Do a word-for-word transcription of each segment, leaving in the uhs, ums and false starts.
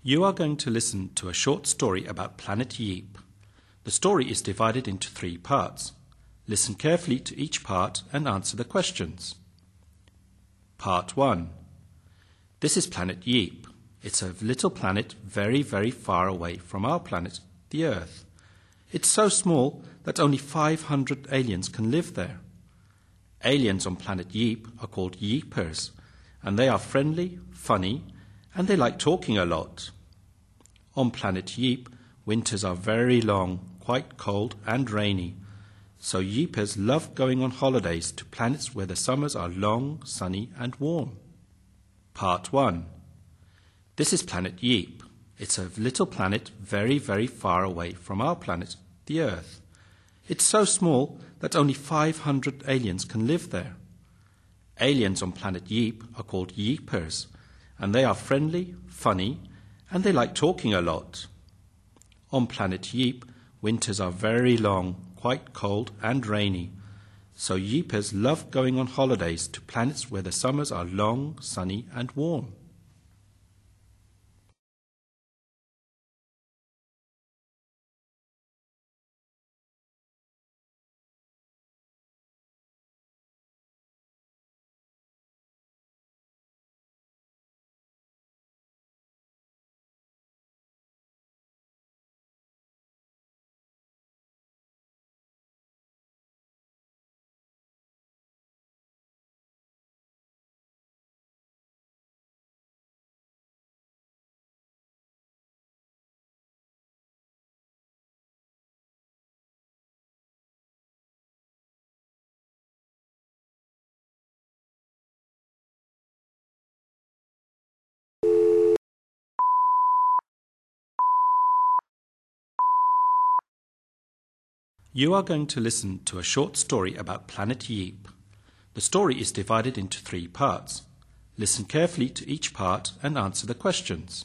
You are going to listen to a short story about Planet Yeep. The story is divided into three parts. Listen carefully to each part and answer the questions. Part one. This is Planet Yeep. It's a little planet very, very far away from our planet, the Earth. It's so small that only five hundred aliens can live there. Aliens on Planet Yeep are called Yeepers, and they are friendly, funny, and they like talking a lot. On Planet Yeep, winters are very long, quite cold and rainy, so Yeepers love going on holidays to planets where the summers are long, sunny and warm. Part one. This is Planet Yeep. It's a little planet very, very far away from our planet, the Earth. It's so small that only five hundred aliens can live there. Aliens on Planet Yeep are called Yeepers, and they are friendly, funny, and they like talking a lot. On Planet Yeep, winters are very long, quite cold and rainy, so Yeepers love going on holidays to planets where the summers are long, sunny and warm. You are going to listen to a short story about Planet Yeep. The story is divided into three parts. Listen carefully to each part and answer the questions.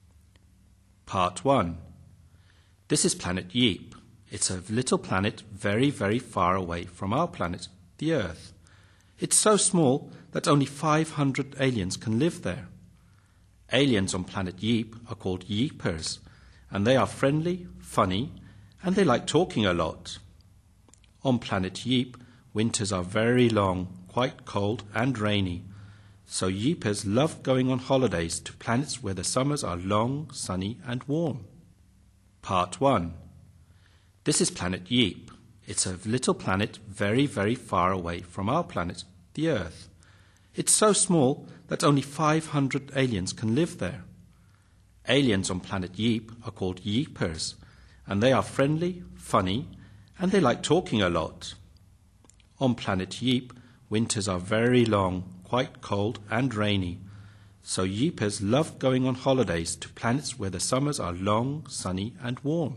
Part one. This is Planet Yeep. It's a little planet very, very far away from our planet, the Earth. It's so small that only five hundred aliens can live there. Aliens on Planet Yeep are called Yeepers, and they are friendly, funny, and they like talking a lot. On Planet Yeep, winters are very long, quite cold and rainy, so Yeepers love going on holidays to planets where the summers are long, sunny and warm. Part one. This is Planet Yeep. It's a little planet very, very far away from our planet, the Earth. It's so small that only five hundred aliens can live there. Aliens on Planet Yeep are called Yeepers, and they are friendly, funny, and they like talking a lot. On Planet Yeep, winters are very long, quite cold and rainy, so Yeepers love going on holidays to planets where the summers are long, sunny and warm.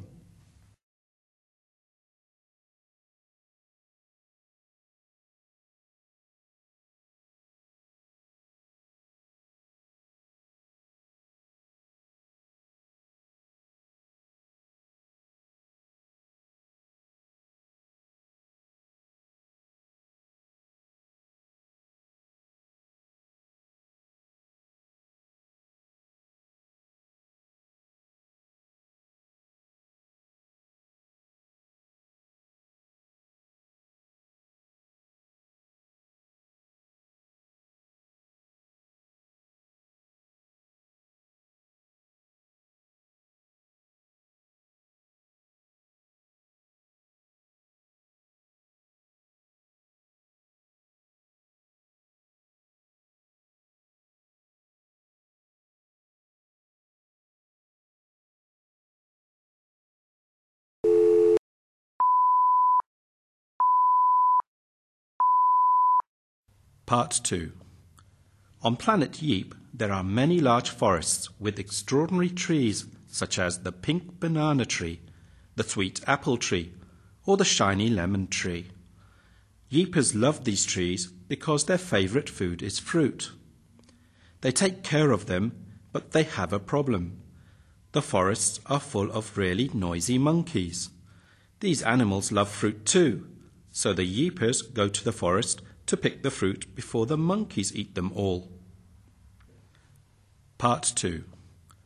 Part two. On Planet Yeep, there are many large forests with extraordinary trees such as the pink banana tree, the sweet apple tree, or the shiny lemon tree. Yeepers love these trees because their favorite food is fruit. They take care of them, but they have a problem. The forests are full of really noisy monkeys. These animals love fruit too, so the Yeepers go to the forest to pick the fruit before the monkeys eat them all. Part two.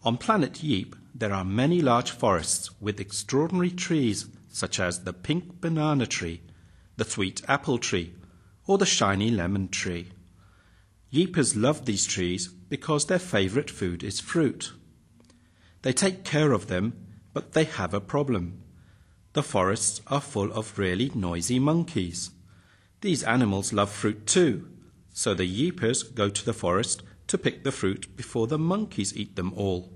On planet Yeep, there are many large forests with extraordinary trees such as the pink banana tree, the sweet apple tree, or the shiny lemon tree. Yeepers love these trees because their favorite food is fruit. They take care of them, but they have a problem. The forests are full of really noisy monkeys. These animals love fruit too, so the Yeepers go to the forest to pick the fruit before the monkeys eat them all.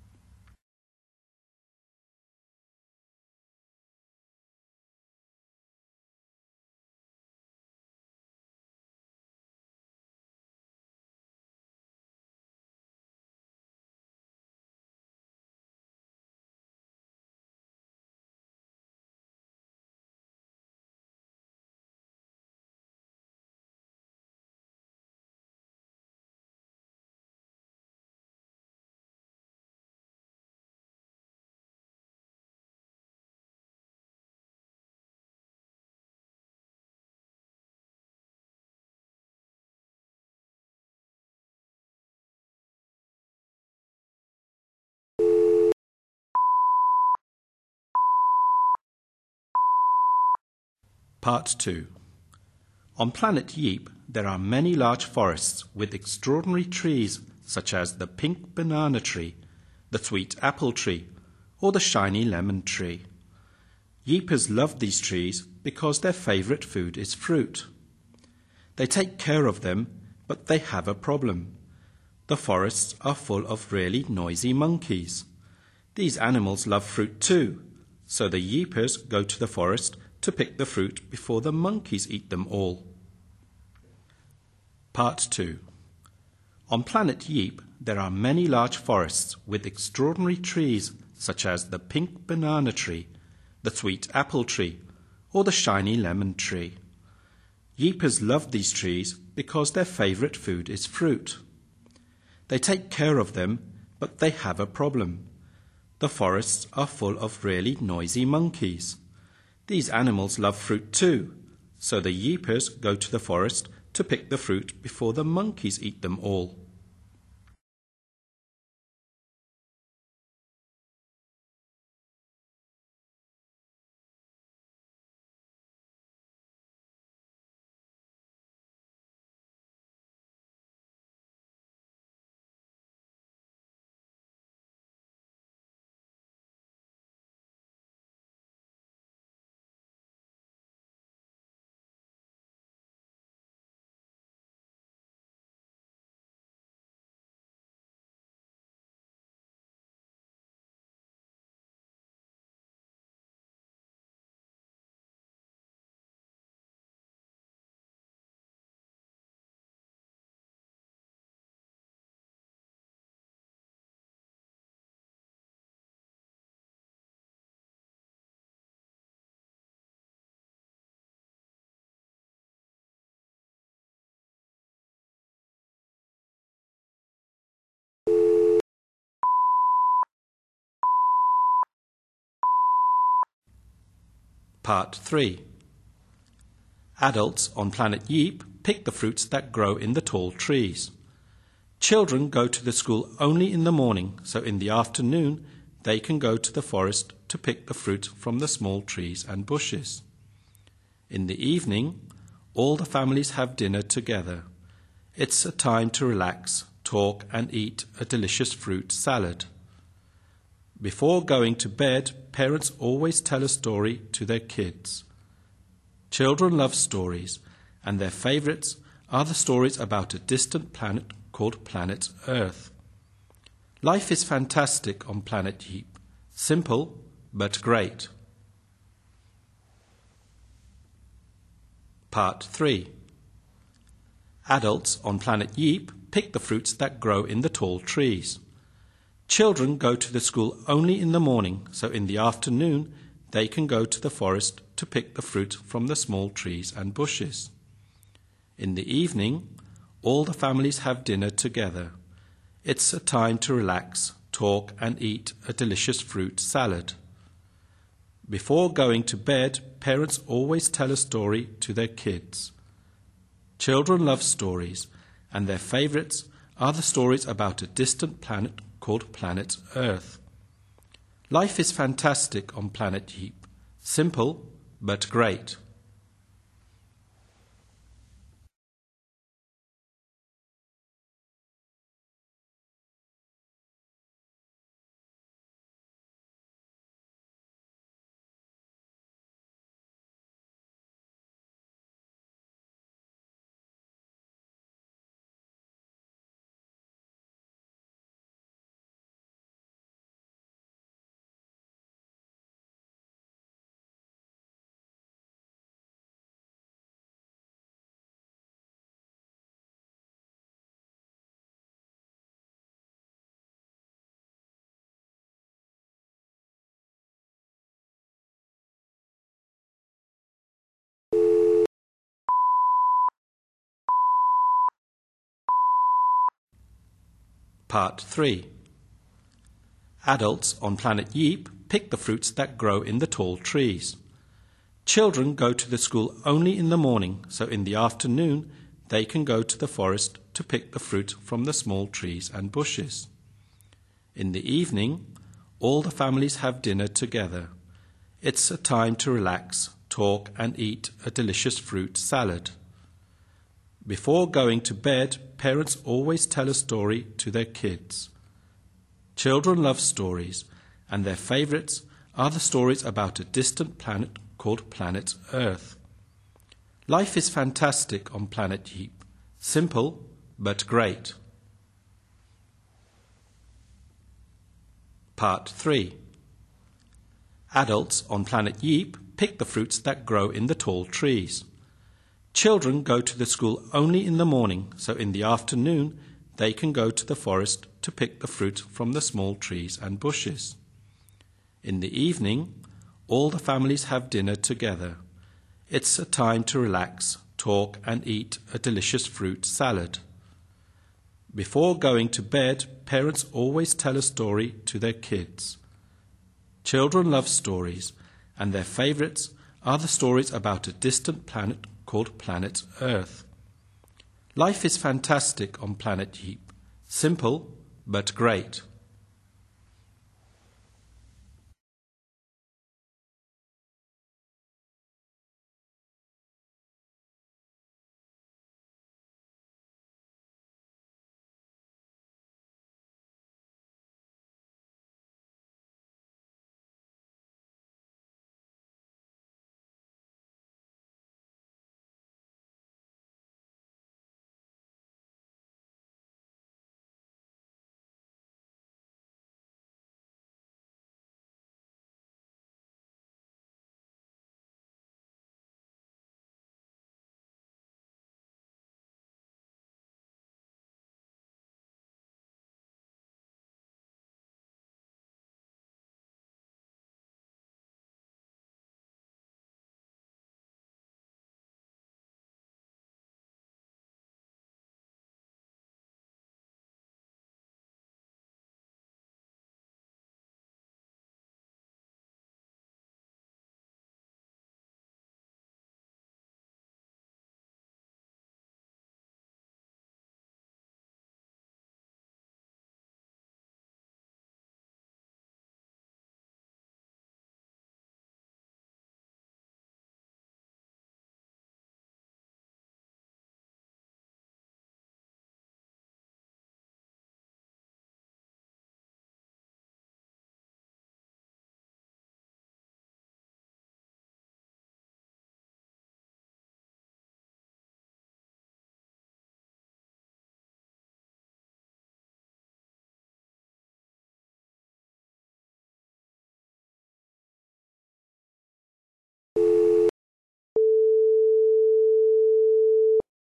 Part two. On planet Yeep, there are many large forests with extraordinary trees such as the pink banana tree, the sweet apple tree, or the shiny lemon tree. Yeepers love these trees because their favorite food is fruit. They take care of them, but they have a problem. The forests are full of really noisy monkeys. These animals love fruit too, so the Yeepers go to the forest to pick the fruit before the monkeys eat them all. Part two. On planet Yeep, there are many large forests with extraordinary trees such as the pink banana tree, the sweet apple tree, or the shiny lemon tree. Yeepers love these trees because their favorite food is fruit. They take care of them, but they have a problem. The forests are full of really noisy monkeys. These animals love fruit too, so the Yeepers go to the forest to pick the fruit before the monkeys eat them all. Part three. Adults on planet Yeep pick the fruits that grow in the tall trees. Children go to the school only in the morning, so in the afternoon they can go to the forest to pick the fruit from the small trees and bushes. In the evening, all the families have dinner together. It's a time to relax, talk and eat a delicious fruit salad. Before going to bed, parents always tell a story to their kids. Children love stories, and their favorites are the stories about a distant planet called Planet Earth. Life is fantastic on planet Yeep. Simple, but great. Part three. Adults on planet Yeep pick the fruits that grow in the tall trees. Children go to the school only in the morning, so in the afternoon they can go to the forest to pick the fruit from the small trees and bushes. In the evening, all the families have dinner together. It's a time to relax, talk and eat a delicious fruit salad. Before going to bed, parents always tell a story to their kids. Children love stories, and their favorites are the stories about a distant planet called Planet Earth. Life is fantastic on Planet Yeep. Simple, but great. Part three. Adults on Planet Yeep pick the fruits that grow in the tall trees. Children go to the school only in the morning, so in the afternoon they can go to the forest to pick the fruit from the small trees and bushes. In the evening, all the families have dinner together. It's a time to relax, talk and eat a delicious fruit salad. Before going to bed, parents always tell a story to their kids. Children love stories, and their favorites are the stories about a distant planet called Planet Earth. Life is fantastic on Planet Yeep. Simple, but great. Part three. Adults on Planet Yeep pick the fruits that grow in the tall trees. Children go to the school only in the morning, so in the afternoon they can go to the forest to pick the fruit from the small trees and bushes. In the evening, all the families have dinner together. It's a time to relax, talk and eat a delicious fruit salad. Before going to bed, parents always tell a story to their kids. Children love stories, and their favorites are the stories about a distant planet called Planet Earth. Life is fantastic on Planet Yeep. Simple, but great.